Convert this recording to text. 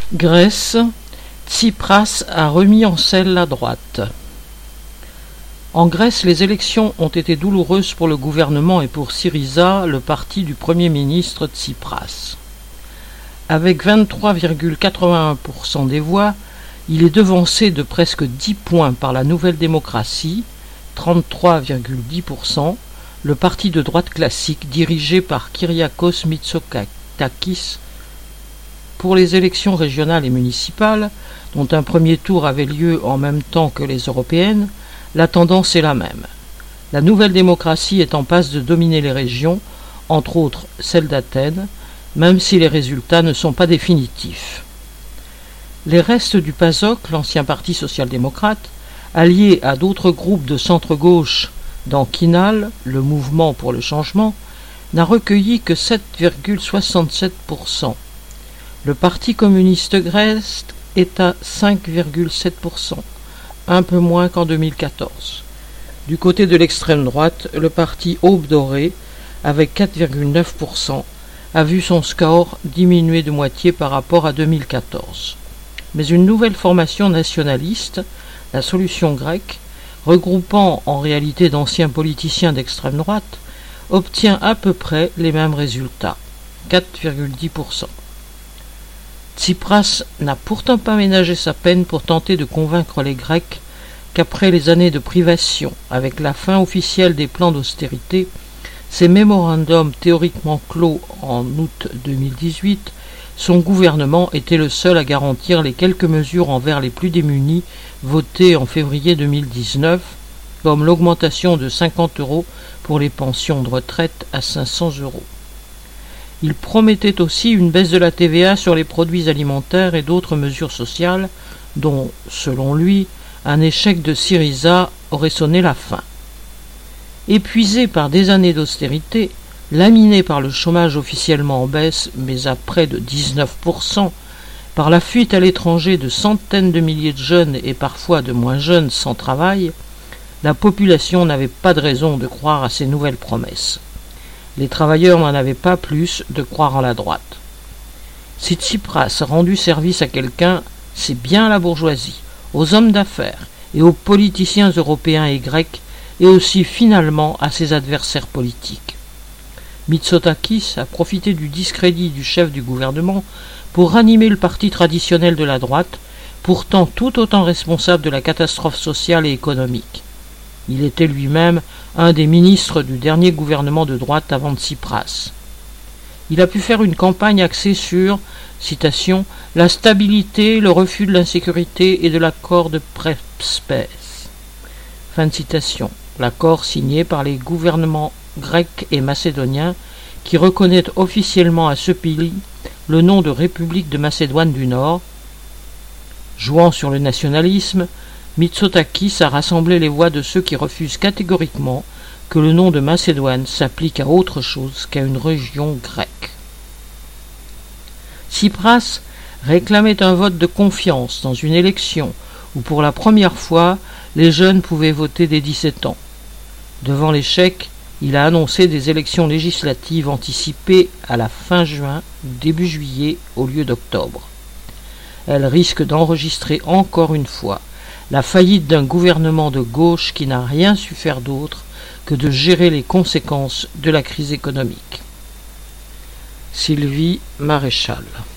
Grèce, Tsipras a remis en selle la droite. En Grèce, les élections ont été douloureuses pour le gouvernement et pour Syriza, le parti du Premier ministre Tsipras. Avec 23,81% des voix, il est devancé de presque 10 points par la Nouvelle Démocratie, 33,10%, le parti de droite classique dirigé par Kyriakos Mitsotakis. Pour les élections régionales et municipales, dont un premier tour avait lieu en même temps que les européennes, la tendance est la même. La Nouvelle Démocratie est en passe de dominer les régions, entre autres celle d'Athènes, même si les résultats ne sont pas définitifs. Les restes du PASOK, l'ancien parti social-démocrate, allié à d'autres groupes de centre-gauche dans Kinal, le mouvement pour le changement, n'a recueilli que 7,67%. Le Parti communiste grec est à 5,7%, un peu moins qu'en 2014. Du côté de l'extrême droite, le parti Aube Dorée, avec 4,9%, a vu son score diminuer de moitié par rapport à 2014. Mais une nouvelle formation nationaliste, la Solution grecque, regroupant en réalité d'anciens politiciens d'extrême droite, obtient à peu près les mêmes résultats, 4,10%. Tsipras n'a pourtant pas ménagé sa peine pour tenter de convaincre les Grecs qu'après les années de privation, avec la fin officielle des plans d'austérité, ces mémorandums théoriquement clos en août 2018, son gouvernement était le seul à garantir les quelques mesures envers les plus démunis votées en février 2019, comme l'augmentation de 50 € pour les pensions de retraite à 500 €. Il promettait aussi une baisse de la TVA sur les produits alimentaires et d'autres mesures sociales dont, selon lui, un échec de Syriza aurait sonné la fin. Épuisé par des années d'austérité, laminé par le chômage officiellement en baisse, mais à près de 19%, par la fuite à l'étranger de centaines de milliers de jeunes et parfois de moins jeunes sans travail, la population n'avait pas de raison de croire à ces nouvelles promesses. Les travailleurs n'en avaient pas plus de croire en la droite. Si Tsipras a rendu service à quelqu'un, c'est bien à la bourgeoisie, aux hommes d'affaires et aux politiciens européens et grecs, et aussi finalement à ses adversaires politiques. Mitsotakis a profité du discrédit du chef du gouvernement pour ranimer le parti traditionnel de la droite, pourtant tout autant responsable de la catastrophe sociale et économique. Il était lui-même un des ministres du dernier gouvernement de droite avant Tsipras. Il a pu faire une campagne axée sur, citation, « la stabilité, le refus de l'insécurité et de l'accord de Prespes ». Fin de citation. L'accord signé par les gouvernements grecs et macédoniens qui reconnaît officiellement à ce pays le nom de République de Macédoine du Nord. Jouant sur le nationalisme, Mitsotakis a rassemblé les voix de ceux qui refusent catégoriquement que le nom de Macédoine s'applique à autre chose qu'à une région grecque. Tsipras réclamait un vote de confiance dans une élection où pour la première fois les jeunes pouvaient voter dès 17 ans. Devant l'échec, il a annoncé des élections législatives anticipées à la fin juin ou début juillet au lieu d'octobre. Elles risquent d'enregistrer encore une fois la faillite d'un gouvernement de gauche qui n'a rien su faire d'autre que de gérer les conséquences de la crise économique. Sylvie Maréchal.